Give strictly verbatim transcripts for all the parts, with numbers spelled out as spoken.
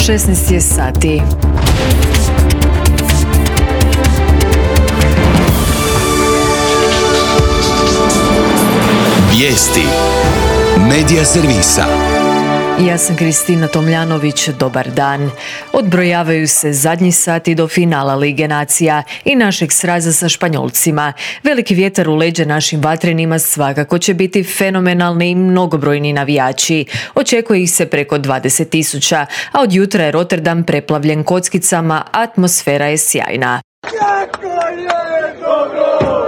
šesnaest je sati. Vijesti Medija servisa. Ja sam Kristina Tomljanović, dobar dan. Odbrojavaju se zadnji sati do finala Lige nacija i našeg sraza sa Španjolcima. Veliki vjetar u leđa našim vatrenima svakako će biti fenomenalni i mnogobrojni navijači. Očekuje ih se preko dvadeset tisuća, a od jutra je Rotterdam preplavljen kockicama, atmosfera je sjajna. Kako je dobro!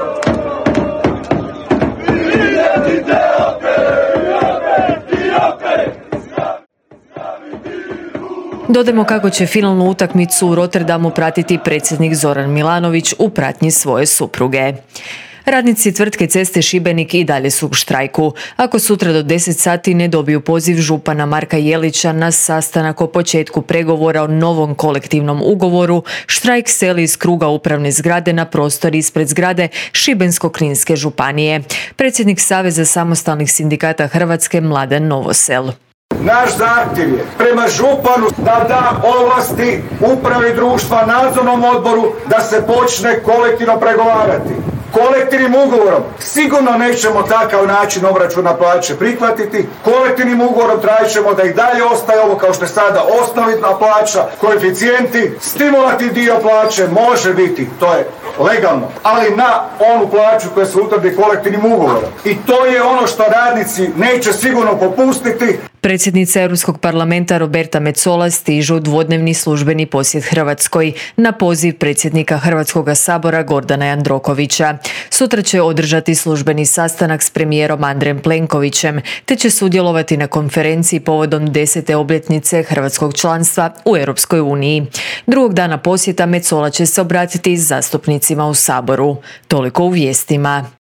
Dodajmo kako će finalnu utakmicu u Rotterdamu pratiti predsjednik Zoran Milanović u pratnji svoje supruge. Radnici tvrtke Ceste Šibenik i dalje su u štrajku. Ako sutra do deset sati ne dobiju poziv župana Marka Jelića na sastanak o početku pregovora o novom kolektivnom ugovoru, štrajk seli iz kruga upravne zgrade na prostor ispred zgrade Šibensko-kninske županije. Predsjednik Saveza samostalnih sindikata Hrvatske Mladen Novosel. Naš zahtjev je prema županu da da ovlasti upravi društva, nadzornom odboru da se počne kolektivno pregovarati. Kolektivnim ugovorom sigurno nećemo takav način obračuna plaće prihvatiti. Kolektivnim ugovorom tražit ćemo da i dalje ostaje ovo kao što je sada osnovna plaća, koeficijenti, stimulativni dio plaće može biti, to je legalno, ali na onu plaću koja se utvrdi kolektivnim ugovorom. I to je ono što radnici neće sigurno popustiti. Predsjednica Europskog parlamenta Roberta Metsola stiže u dvodnevni službeni posjet Hrvatskoj na poziv predsjednika Hrvatskog sabora Gordana Jandrokovića. Sutra će održati službeni sastanak s premijerom Andrejem Plenkovićem, te će sudjelovati na konferenciji povodom desete obljetnice hrvatskog članstva u Europskoj uniji. Drugog dana posjeta Metsola će se obratiti zastupnicima u Saboru. Toliko u vijestima.